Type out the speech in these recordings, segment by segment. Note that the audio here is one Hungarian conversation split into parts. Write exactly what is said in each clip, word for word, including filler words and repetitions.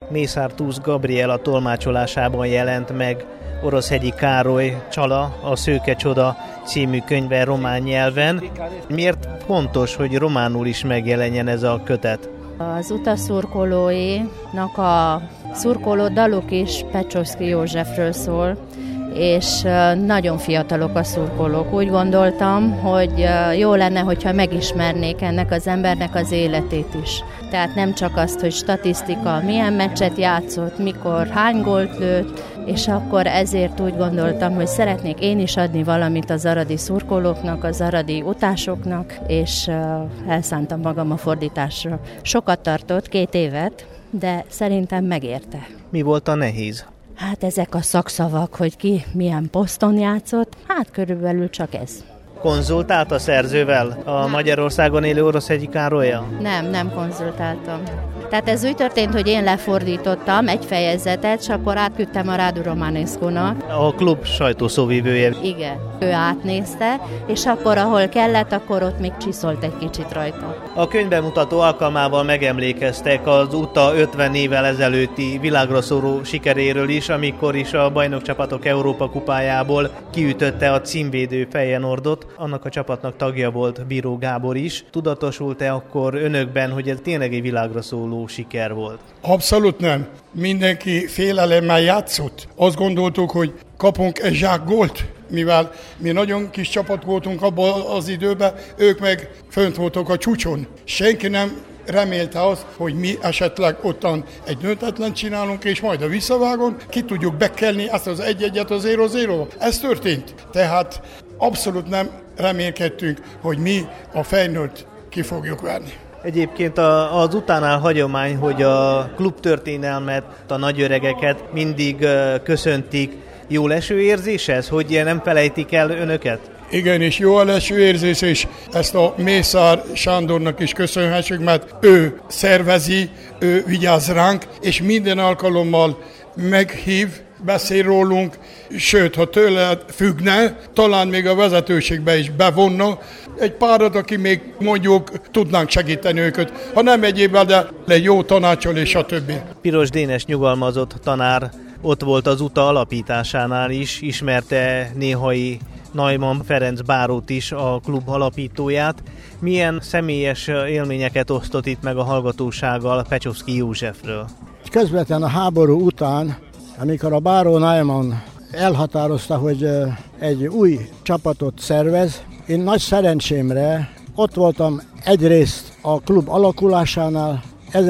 Mészártusz Gabriela tolmácsolásában jelent meg Oroszhegyi Károly Csala, a Szőke Csoda című könyve román nyelven. Miért fontos, hogy románul is megjelenjen ez a kötet? Az utaszurkolóinak a szurkoló daluk is Pecsovszky Józsefről szól, és nagyon fiatalok a szurkolók. Úgy gondoltam, hogy jó lenne, hogyha megismernék ennek az embernek az életét is. Tehát nem csak azt, hogy statisztika, milyen meccset játszott, mikor, hány gólt lőtt, és akkor ezért úgy gondoltam, hogy szeretnék én is adni valamit az aradi szurkolóknak, az aradi utásoknak, és elszántam magam a fordításra. Sokat tartott, két évet, de szerintem megérte. Mi volt a nehéz? Hát ezek a szakszavak, hogy ki milyen poszton játszott, hát körülbelül csak ez. Konzultált a szerzővel, a nem. Magyarországon élő Oroszhegyi Károlyal? Nem, nem konzultáltam. Tehát ez úgy történt, hogy én lefordítottam egy fejezetet, és akkor átküldtem a Radu Romanescu-nak. A klub sajtószóvivője. Igen, ő átnézte, és akkor ahol kellett, akkor ott még csiszolt egy kicsit rajta. A könyvbemutató alkalmával megemlékeztek az UTA ötven évvel ezelőtti világra szóró sikeréről is, amikor is a bajnokcsapatok Európa kupájából kiütötte a címvédő Feyenoordot. Annak a csapatnak tagja volt Bíró Gábor is. Tudatosult-e akkor önökben, hogy ez tényleg egy világra szóló siker volt? Abszolút nem. Mindenki félelemmel játszott. Azt gondoltuk, hogy kapunk egy zsák gólt, mivel mi nagyon kis csapat voltunk abban az időben, ők meg fönt voltak a csúcson. Senki nem remélte azt, hogy mi esetleg ottan egy döntetlen csinálunk, és majd a visszavágon ki tudjuk bekelni ezt az egy-egyet az zéro-zéróval. Ez történt. Tehát abszolút nem remélkedtünk, hogy mi a Feyenoord ki fogjuk verni. Egyébként az utánál hagyomány, hogy a klubtörténelmet, a nagyöregeket mindig köszöntik. Jó leső érzés ez, hogy nem felejtik el önöket? Igen, és jó leső érzés, és ezt a Mészár Sándornak is köszönhessük, mert ő szervezi, ő vigyáz ránk, és minden alkalommal meghív, beszél rólunk, sőt, ha tőle függne, talán még a vezetőségbe is bevonna egy párat, aki még mondjuk tudnánk segíteni őket, ha nem egyébben, de egy jó tanácsol és a többi. Piros Dénes nyugalmazott tanár ott volt az UTA alapításánál is, ismerte néhai Neumann Ferenc bárót is, a klub alapítóját. Milyen személyes élményeket osztott itt meg a hallgatósággal Pecsovszky Józsefről? Közvetlen a háború után, amikor a báró Neumann elhatározta, hogy egy új csapatot szervez, én nagy szerencsémre ott voltam egyrészt a klub alakulásánál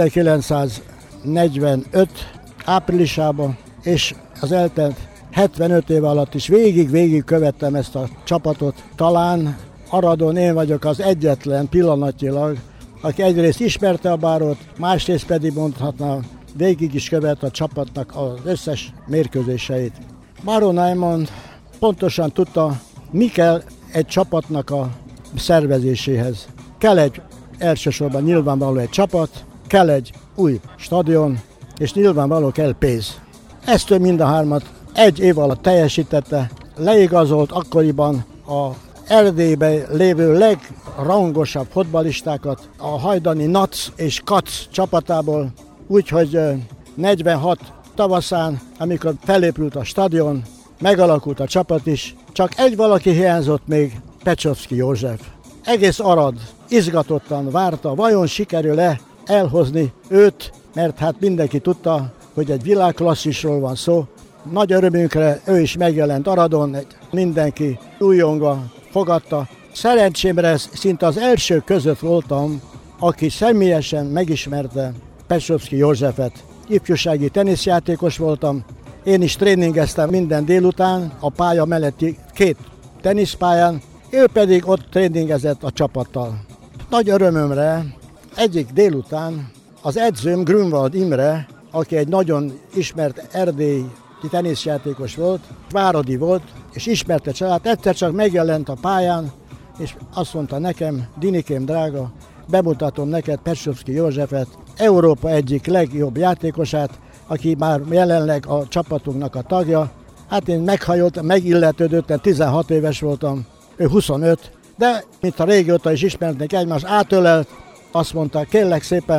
ezerkilencszáznegyvenöt áprilisában, és az eltelt hetvenöt év alatt is végig-végig követtem ezt a csapatot. Talán Aradon én vagyok az egyetlen pillanatnyilag, aki egyrészt ismerte a bárót, másrészt pedig mondhatnám, végig is követ a csapatnak az összes mérkőzéseit. Báró Neumann pontosan tudta, mi kell egy csapatnak a szervezéséhez. Kell egy elsősorban nyilvánvaló egy csapat, kell egy új stadion, és nyilvánvaló kell pénz. Ezt ő mind a hármat egy év alatt teljesítette, leigazolt akkoriban a Erdélyben lévő legrangosabb fotballistákat a hajdani Nac és Kac csapatából, úgyhogy negyvenhat tavaszán, amikor felépült a stadion, megalakult a csapat is, csak egy valaki hiányzott még, Pecsovszky József. Egész Arad izgatottan várta, vajon sikerül-e elhozni őt, mert hát mindenki tudta, hogy egy világklasszisról van szó. Nagy örömünkre ő is megjelent Aradon, mindenki újongva fogadta. Szerencsémre szinte az első között voltam, aki személyesen megismerte Pecsovszky Józsefet. Ifjúsági teniszjátékos voltam, én is tréningeztem minden délután a pálya melletti két teniszpályán, ő pedig ott tréningezett a csapattal. Nagy örömömre egyik délután az edzőm Grünwald Imre, aki egy nagyon ismert erdélyi teniszjátékos volt, váradi volt, és ismerte család, egyszer csak megjelent a pályán, és azt mondta nekem, Dinikém drága, bemutatom neked Pecsovszky Józsefet, Európa egyik legjobb játékosát, aki már jelenleg a csapatunknak a tagja. Hát én meghajoltam, megilletődöttem, tizenhat éves voltam, ő huszonöt, de mint a régóta is ismertnek egymást, átölelt, azt mondta, kérlek szépen,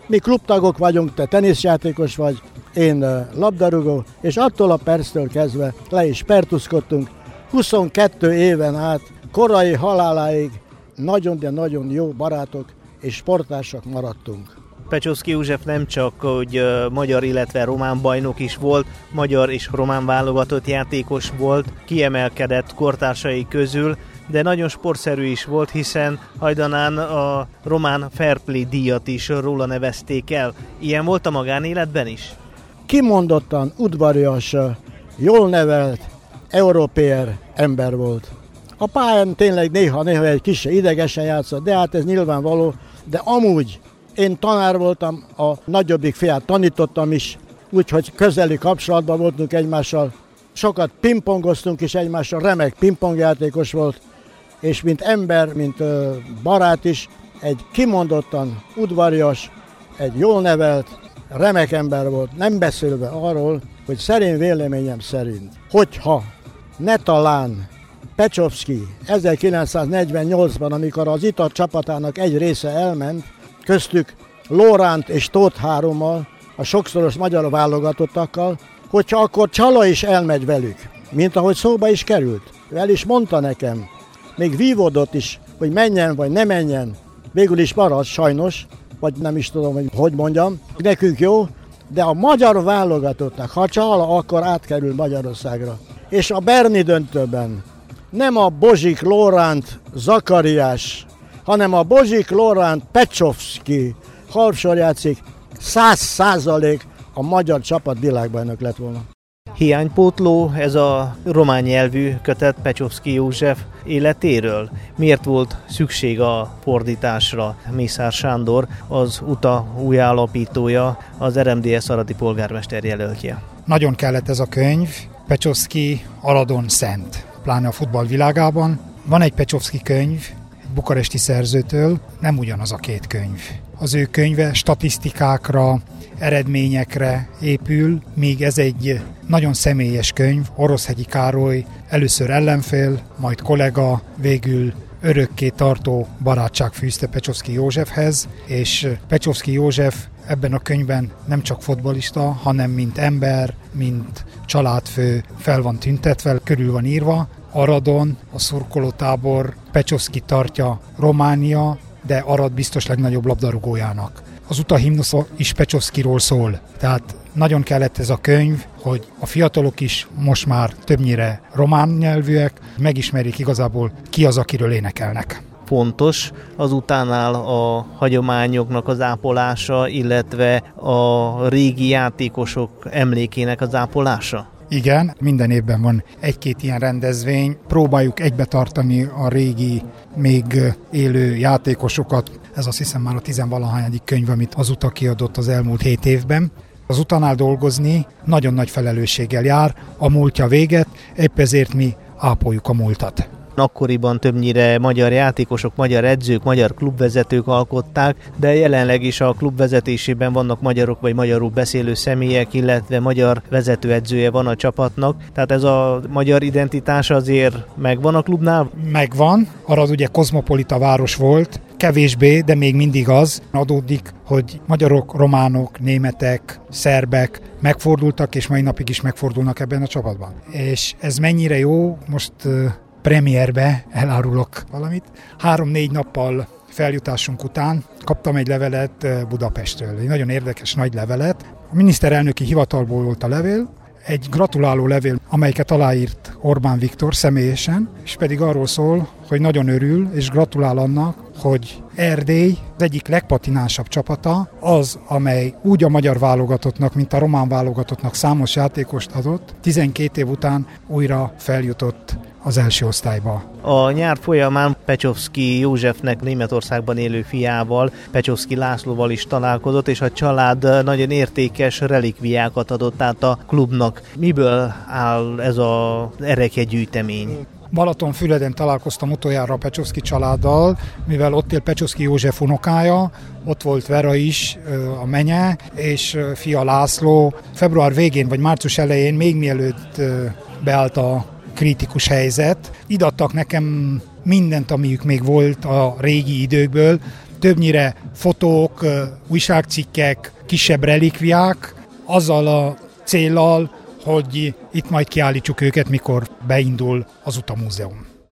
Mi klubtagok vagyunk, te teniszjátékos vagy, én labdarúgó, és attól a perctől kezdve le is pertuszkodtunk. huszonkettő éven át, korai haláláig nagyon, de nagyon jó barátok és sportársak maradtunk. Pecsovszky József nem csak hogy magyar, illetve román bajnok is volt, magyar és román válogatott játékos volt, kiemelkedett kortársai közül, de nagyon sportszerű is volt, hiszen hajdanán a román Fair Play díjat is róla nevezték el. Ilyen volt a magánéletben is? Kimondottan udvarias, jól nevelt, európér ember volt. A pályán tényleg néha-néha egy kis idegesen játszott, de hát ez nyilvánvaló, de amúgy én tanár voltam, a nagyobbik fiát tanítottam is, úgyhogy közeli kapcsolatban voltunk egymással. Sokat pingpongoztunk is egymással, remek pingpongjátékos volt, és mint ember, mint barát is, egy kimondottan udvarias, egy jól nevelt, remek ember volt, nem beszélve arról, hogy szerint véleményem szerint, hogyha ne talán Pecsovszky ezerkilencszáznegyvennyolcban, amikor az Itar csapatának egy része elment, köztük Lóránt és Tóth Hárommal, a sokszoros magyar válogatottakkal, hogyha akkor Csala is elmegy velük, mint ahogy szóba is került. El is mondta nekem, még vívódott is, hogy menjen vagy ne menjen, végül is maradt sajnos, vagy nem is tudom, hogy hogy mondjam, nekünk jó, de a magyar válogatottnak, ha Csala, akkor átkerül Magyarországra. És a Berni döntőben nem a Bozsik, Lóránt, Zakariás, hanem a Bozsik, Lóránt, Pecsovszky harpsor játszik, száz százalék a magyar csapat világbajnok lett volna. Hiánypótló ez a román nyelvű kötet Pecsovszky József életéről? Miért volt szükség a fordításra? Mészár Sándor, az UTA új alapítója, az er em dé es aradi polgármester jelöltje. Nagyon kellett ez a könyv, Pecsovszky Aradon szent, pláne a futball világában. Van egy Pecsovszky könyv, egy bukaresti szerzőtől, nem ugyanaz a két könyv. Az ő könyve statisztikákra, eredményekre épül, míg ez egy nagyon személyes könyv. Oroszhegyi Károly először ellenfél, majd kollega, végül örökké tartó barátság fűzte Pecsovszky Józsefhez, és Pecsovszky József ebben a könyvben nem csak fotbalista, hanem mint ember, mint családfő fel van tüntetve, körül van írva. Aradon a szurkolótábor Pecsovszky tartja Románia, de Arad biztos legnagyobb labdarúgójának. Az UTA himnusza is Pecsovszkyról szól, tehát nagyon kellett ez a könyv, hogy a fiatalok is most már többnyire román nyelvűek, megismerjék igazából ki az, akiről énekelnek. Fontos az utánál a hagyományoknak az ápolása, illetve a régi játékosok emlékének az ápolása? Igen, minden évben van egy-két ilyen rendezvény. Próbáljuk egybe tartani a régi, még élő játékosokat. Ez azt hiszem már a tizenvalahányadik könyv, amit az UTA kiadott az elmúlt hét évben. Az UTA-nál dolgozni nagyon nagy felelősséggel jár, a múltja véget, épp ezért mi ápoljuk a múltat. Akkoriban többnyire magyar játékosok, magyar edzők, magyar klubvezetők alkották, de jelenleg is a klub vezetésében vannak magyarok vagy magyarul beszélő személyek, illetve magyar vezetőedzője van a csapatnak. Tehát ez a magyar identitás azért megvan a klubnál? Megvan. Arad ugye kozmopolita város volt, kevésbé, de még mindig az adódik, hogy magyarok, románok, németek, szerbek megfordultak, és mai napig is megfordulnak ebben a csapatban. És ez mennyire jó, most premierbe elárulok valamit. Három-négy nappal feljutásunk után kaptam egy levelet Budapestről. Egy nagyon érdekes nagy levelet. A miniszterelnöki hivatalból volt a levél, egy gratuláló levél, amelyiket aláírt Orbán Viktor személyesen, és pedig arról szól, hogy nagyon örül és gratulál annak, hogy Erdély az egyik legpatinánsabb csapata, az, amely úgy a magyar válogatottnak, mint a román válogatottnak számos játékost adott, tizenkét év után újra feljutott az első osztályba. A nyár folyamán Pecsovszky Józsefnek Németországban élő fiával, Pecsovszky Lászlóval is találkozott, és a család nagyon értékes relikviákat adott át a klubnak. Miből áll ez az ereklyegyűjtemény? Balatonfüreden találkoztam utoljára a Pecsovszky családdal, mivel ott él Pecsovszky József unokája, ott volt Vera is, a menye, és fia László. Február végén vagy március elején, még mielőtt beállt a kritikus helyzet, idattak nekem mindent, amiük még volt a régi időkből, többnyire fotók, újságcikkek, kisebb relikviák, azzal a céllal, hogy itt majd kiállítsuk őket, mikor beindul az Uta Múzeum.